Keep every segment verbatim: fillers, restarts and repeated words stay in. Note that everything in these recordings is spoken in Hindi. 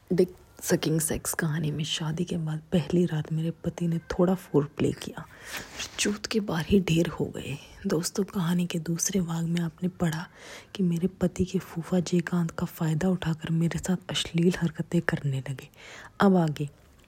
डिक सकिंग सेक्स कहानी में शादी के बाद पहली रात मेरे पति ने थोड़ा फोर प्ले किया, चूत के बार ही ढेर हो गए। दोस्तों, कहानी के दूसरे भाग में आपने पढ़ा कि मेरे पति के फूफा जयकांत का फ़ायदा उठाकर मेरे साथ अश्लील हरकतें करने लगे। अब आगे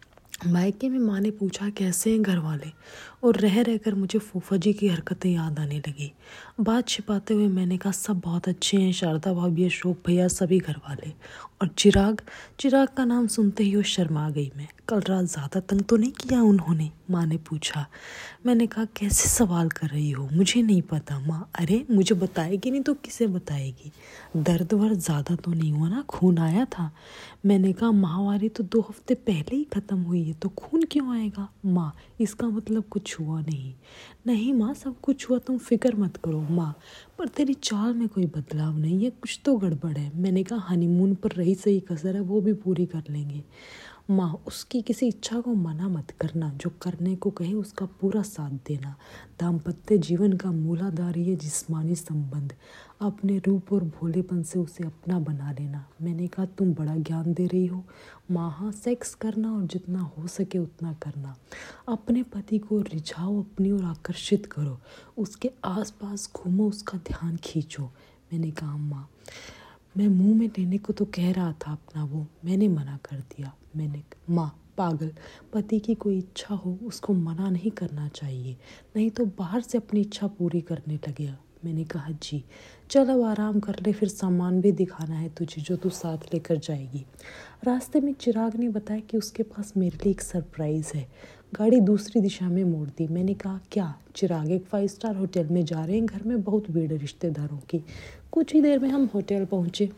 मायके में माँ ने पूछा कैसे हैं घर वाले, और रह रहकर मुझे फूफा जी की हरकतें याद आने लगी। बात छिपाते हुए मैंने कहा सब बहुत अच्छे हैं, शारदा भाभी, अशोक भैया, सभी घर वाले। और चिराग चिराग का नाम सुनते ही वो शर्मा गई। मैं कल रात ज़्यादा तंग तो नहीं किया उन्होंने, माँ ने पूछा। मैंने कहा कैसे सवाल कर रही हो, मुझे नहीं पता माँ। अरे मुझे बताएगी नहीं तो किसे बताएगी, दर्द वर्द ज़्यादा तो नहीं हुआ ना, खून आया था। मैंने कहा माहवारी तो दो हफ्ते पहले ही ख़त्म हुई है, तो खून क्यों आएगा माँ, इसका मतलब कुछ हुआ नहीं। नहीं माँ, सब कुछ हुआ, तुम फिक्र मत करो माँ, पर तेरी चाल में कोई बदलाव नहीं है, कुछ तो गड़बड़ है। मैंने कहा हनीमून पर रही सही कसर है, वो भी पूरी कर लेंगे माँ। उसकी किसी इच्छा को मना मत करना, जो करने को कहे उसका पूरा साथ देना। दाम्पत्य जीवन का मूलाधार ये जिस्मानी संबंध, अपने रूप और भोलेपन से उसे अपना बना लेना। मैंने कहा तुम बड़ा ज्ञान दे रही हो माँ। हाँ, सेक्स करना और जितना हो सके उतना करना। अपने पति को रिझाओ, अपनी ओर आकर्षित करो, उसके आसपास घूमो, उसका ध्यान खींचो। मैंने कहा माँ, मैं मुंह में लेने को तो कह रहा था अपना वो, मैंने मना कर दिया। मैंने माँ पागल, पति की कोई इच्छा हो उसको मना नहीं करना चाहिए, नहीं तो बाहर से अपनी इच्छा पूरी करने लगेगा। मैंने कहा जी, चल अब आराम कर ले, फिर सामान भी दिखाना है तुझे जो तू साथ लेकर जाएगी। रास्ते में चिराग ने बताया कि उसके पास मेरे लिए एक सरप्राइज़ है। गाड़ी दूसरी दिशा में मोड़ दी। मैंने कहा क्या? चिराग, एक फाइव स्टार होटल में जा रहे हैं, घर में बहुत भीड़ है रिश्तेदारों की। कुछ ही देर में हम होटल पहुँचे।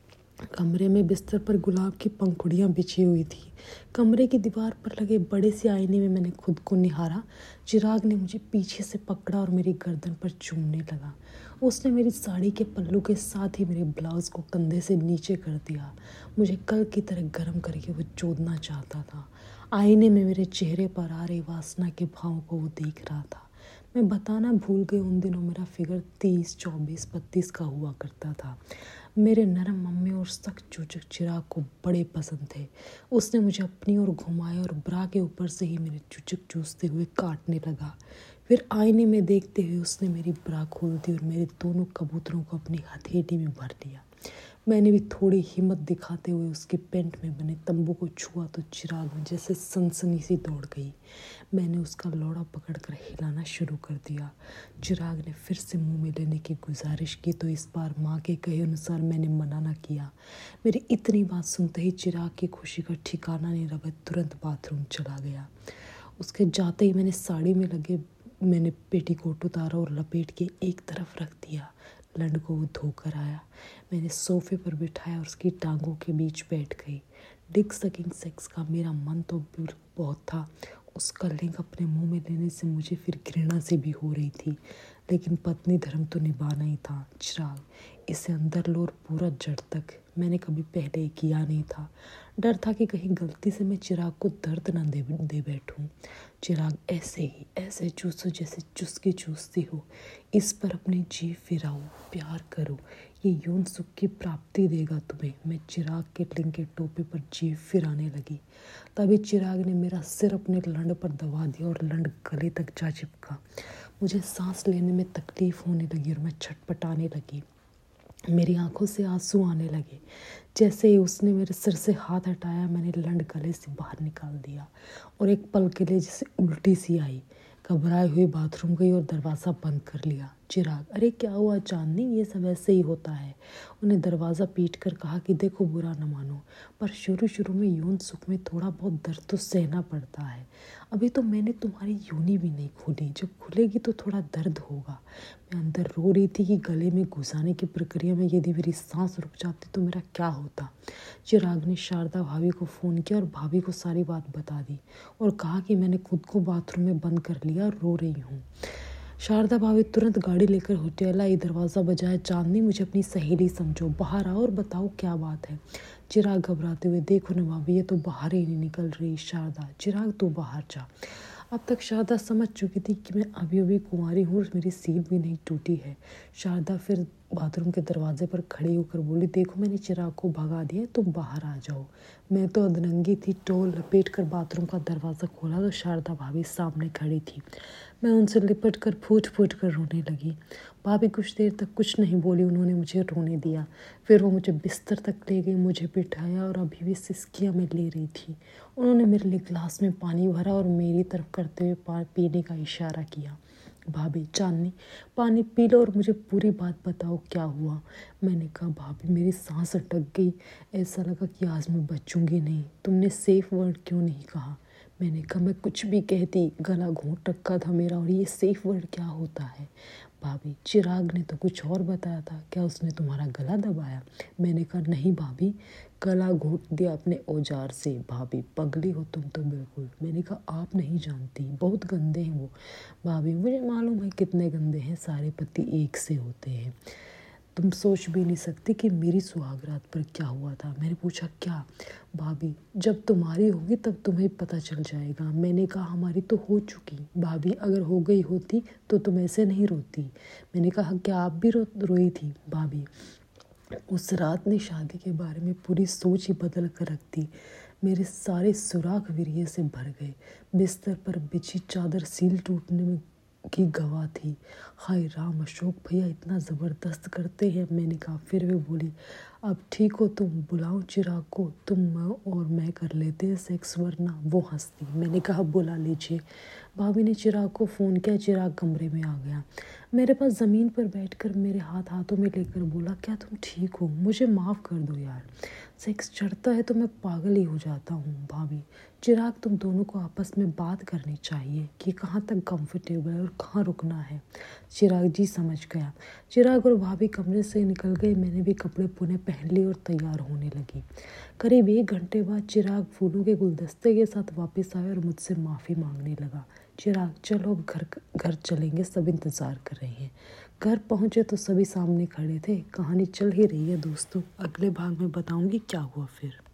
कमरे में बिस्तर पर गुलाब की पंखुड़ियाँ बिछी हुई थी। कमरे की दीवार पर लगे बड़े से आईने में मैंने खुद को निहारा। चिराग ने मुझे पीछे से पकड़ा और मेरी गर्दन पर चूमने लगा। उसने मेरी साड़ी के पल्लू के साथ ही मेरे ब्लाउज को कंधे से नीचे कर दिया। मुझे कल की तरह गर्म करके वो चोदना चाहता था। आईने में मेरे चेहरे पर आ रही वासना के भाव को वो देख रहा था। मैं बताना भूल गई, उन दिनों मेरा फिगर तीस चौबीस बत्तीस का हुआ करता था। मेरे नरम मम्मी और सख्त चूचक चिराग को बड़े पसंद थे। उसने मुझे अपनी ओर घुमाया और ब्रा के ऊपर से ही मेरे चूचक चूसते हुए काटने लगा। फिर आईने में देखते हुए उसने मेरी ब्रा खोल दी और मेरे दोनों कबूतरों को अपनी हथेली में भर लिया। मैंने भी थोड़ी हिम्मत दिखाते हुए उसके पेंट में बने तंबू को छुआ तो चिराग में जैसे सनसनी सी दौड़ गई। मैंने उसका लौड़ा पकड़कर हिलाना शुरू कर दिया। चिराग ने फिर से मुंह में लेने की गुजारिश की तो इस बार माँ के कहे अनुसार मैंने मना न किया। मेरी इतनी बात सुनते ही चिराग की खुशी का ठिकाना नहीं रहा, तुरंत बाथरूम चला गया। उसके जाते ही मैंने साड़ी में लगे मैंने पेटीकोट उतारा और लपेट के एक तरफ रख दिया। लंड को वो धोकर आया। मैंने सोफे पर बिठाया और उसकी टांगों के बीच बैठ गई। डिक सकिंग सेक्स का मेरा मन तो बहुत था। उसका लिंग अपने मुंह में लेने से मुझे फिर घृणा से भी हो रही थी, लेकिन पत्नी धर्म तो निभाना ही था। चिराग, इसे अंदर लो और पूरा जड़ तक। मैंने कभी पहले किया नहीं था। डर था कि कहीं गलती से मैं चिराग को दर्द न दे दे बैठूं। चिराग, ऐसे ही ऐसे चूसो जैसे चुस्की चूसती हो। इस पर अपनी जीभ फिराओ, प्यार करो, ये यौन सुख की प्राप्ति देगा तुम्हें। मैं चिराग के लिंग के टोपे पर जीभ फिराने लगी। तभी चिराग ने मेरा सिर अपने लंड पर दबा दिया और लंड गले तक जा चिपका। मुझे सांस लेने में तकलीफ होने लगी और मैं छटपटाने लगी। मेरी आंखों से आंसू आने लगे। जैसे ही उसने मेरे सिर से हाथ हटाया, मैंने लंड गले से बाहर निकाल दिया और एक पल के लिए जैसे उल्टी सी आई। घबराए हुए बाथरूम गई और दरवाज़ा बंद कर लिया। चिराग, अरे क्या हुआ चांदनी, ये सब ऐसे ही होता है। उन्हें दरवाज़ा पीट कर कहा कि देखो बुरा न मानो, पर शुरू शुरू में यौन सुख में थोड़ा बहुत दर्द तो सहना पड़ता है। अभी तो मैंने तुम्हारी योनि भी नहीं खोली, जब खुलेगी तो थोड़ा दर्द होगा। मैं अंदर रो रही थी कि गले में घुसाने की प्रक्रिया में यदि मेरी सांस रुक जाती तो मेरा क्या होता। चिराग ने शारदा भाभी को फ़ोन किया और भाभी को सारी बात बता दी और कहा कि मैंने खुद को बाथरूम में बंद कर लिया और रो रही हूँ। शारदा भाभी तुरंत गाड़ी लेकर होटल आई। दरवाज़ा बजाया, चांदनी मुझे अपनी सहेली समझो, बाहर आओ और बताओ क्या बात है। चिराग घबराते हुए, देखो ना भाभी, ये तो बाहर ही नहीं निकल रही। शारदा, चिराग तू बाहर जा। अब तक शारदा समझ चुकी थी कि मैं अभी अभी कुंवारी हूँ और मेरी सीट भी नहीं टूटी है। शारदा फिर बाथरूम के दरवाजे पर खड़ी होकर बोली, देखो मैंने चिराग को भगा दिया, तुम बाहर आ जाओ। मैं तो अधनंगी थी, टोल लपेट कर बाथरूम का दरवाज़ा खोला तो शारदा भाभी सामने खड़ी थी। मैं उनसे लिपट कर फूट फूट कर रोने लगी। भाभी कुछ देर तक कुछ नहीं बोली, उन्होंने मुझे रोने दिया। फिर वो मुझे बिस्तर तक ले गई, मुझे बिठाया और अभी भी सिसकियाँ में ले रही थी। उन्होंने मेरे लिए गिलास में पानी भरा और मेरी तरफ करते हुए पीने का इशारा किया। भाभी, चांदनी पानी पी लो और मुझे पूरी बात बताओ क्या हुआ। मैंने कहा, भाभी मेरी सांस अटक गई, ऐसा लगा कि आज मैं बचूंगी नहीं। तुमने सेफ वर्ड क्यों नहीं कहा? मैंने कहा, मैं कुछ भी कहती, गला घोंट रखा था मेरा, और ये सेफ वर्ड क्या होता है? भाभी, चिराग ने तो कुछ और बताया था, क्या उसने तुम्हारा गला दबाया? मैंने कहा, नहीं भाभी, गला घोंट दिया अपने औजार से। भाभी, पगली हो तुम तो बिल्कुल। मैंने कहा, आप नहीं जानती, बहुत गंदे हैं वो। भाभी, मुझे मालूम है कितने गंदे हैं, सारे पति एक से होते हैं। तुम सोच भी नहीं सकती कि मेरी सुहागरात पर क्या हुआ था। मैंने पूछा, क्या? भाभी, जब तुम्हारी होगी तब तुम्हें पता चल जाएगा। मैंने कहा, हमारी तो हो चुकी। भाभी, अगर हो गई होती तो तुम ऐसे नहीं रोती। मैंने कहा, क्या आप भी रो रोई थी? भाभी, उस रात ने शादी के बारे में पूरी सोच ही बदल कर रख दी। मेरे सारे सुराख वीर्य से भर गए। बिस्तर पर बिछी चादर सील टूटने में की गवाह थी। हाय राम, अशोक भैया इतना ज़बरदस्त करते हैं। मैंने कहा, फिर वे बोली, अब ठीक हो तुम, बुलाओ चिराग को, तुम और मैं कर लेते हैं सेक्स, वरना। वो हंसती। मैंने कहा, बुला लीजिए। भाभी ने चिराग को फ़ोन किया। चिराग कमरे में आ गया, मेरे पास ज़मीन पर बैठकर मेरे हाथ हाथों में लेकर बोला, क्या तुम ठीक हो? मुझे माफ़ कर दो यार, सेक्स चढ़ता है तो मैं पागल ही हो जाता हूँ। भाभी, चिराग, तुम दोनों को आपस में बात करनी चाहिए कि कहाँ तक कंफर्टेबल है और कहाँ रुकना है। चिराग जी समझ गया। चिराग और भाभी कमरे से निकल गए। मैंने भी कपड़े पुनः पहन लिए और तैयार होने लगी। करीब एक घंटे बाद चिराग फूलों के गुलदस्ते के साथ वापस आया और मुझसे माफ़ी मांगने लगा। चिराग, चलो अब घर घर चलेंगे, सब इंतज़ार कर रहे हैं। घर पहुँचे तो सभी सामने खड़े थे। कहानी चल ही रही है दोस्तों, अगले भाग में बताऊंगी क्या हुआ फिर।